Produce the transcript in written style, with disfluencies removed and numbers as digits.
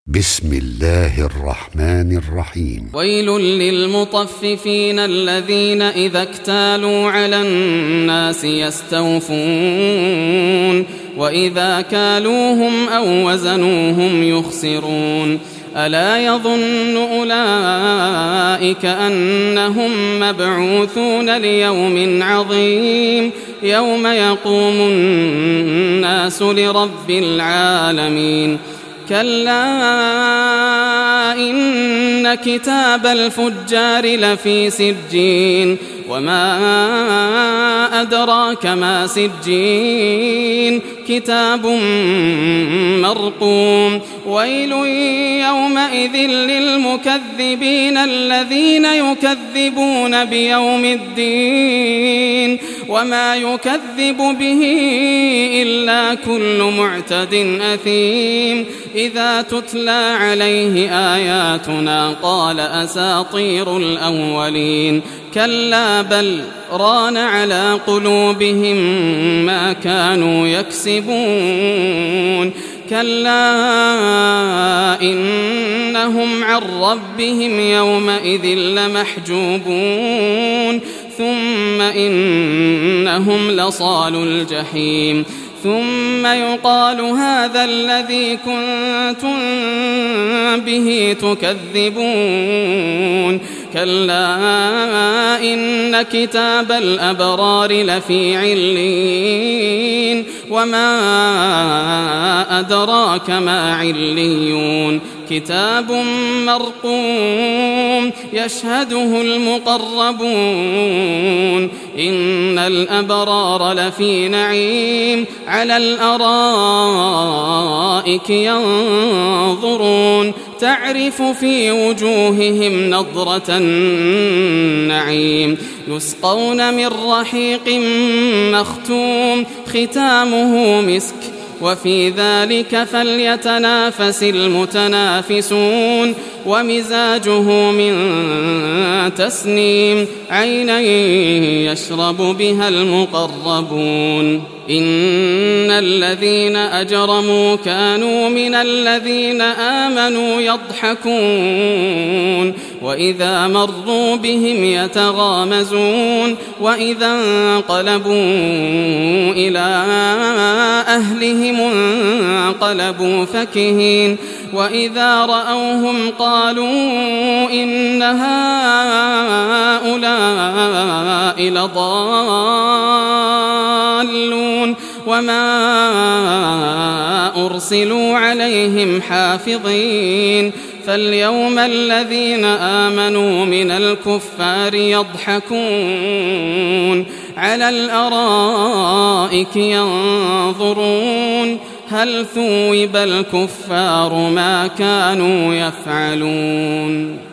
بسم الله الرحمن الرحيم. ويل للمطففين الذين إذا اكتالوا على الناس يستوفون وإذا كالوهم أو وزنوهم يخسرون. ألا يظن أولئك أنهم مبعوثون ليوم عظيم يوم يقوم الناس لرب العالمين. كلا إن كتاب الفجار لفي سجين وما أدراك ما سجين كتاب مرقوم. ويل يومئذ للمكذبين الذين يكذبون بيوم الدين وما يكذب به إلا كل معتد أثيم. إذا تتلى عليه آياتنا قال أساطير الأولين. كلا بل ران على قلوبهم ما كانوا يكسبون. كلا إنهم عن ربهم يومئذ لمحجوبون. ثم إنهم لصالو الجحيم. ثم يقال هذا الذي كنتم به تكذبون. كلا إن كتاب الأبرار لفي عليين وما أدراك ما عليون. كتاب مرقوم يشهده المقربون. إن الأبرار لفي نعيم على الأرائك ينظرون تعرف في وجوههم نضرة النعيم. يسقون من رحيق مختوم ختامه مسك وفي ذلك فليتنافس المتنافسون. ومزاجه من تسنيم عينا يشرب بها المقربون. إن الذين أجرموا كانوا من الذين آمنوا يضحكون وإذا مروا بهم يتغامزون. وإذا انقلبوا إلى أهلهم انقلبوا فكهين. وإذا رأوهم قالوا إن هؤلاء لضالون وما أرسلوا عليهم حافظين. فاليوم الذين آمنوا من الكفار يضحكون على الأرائك ينظرون هل ثوب الكفار ما كانوا يفعلون.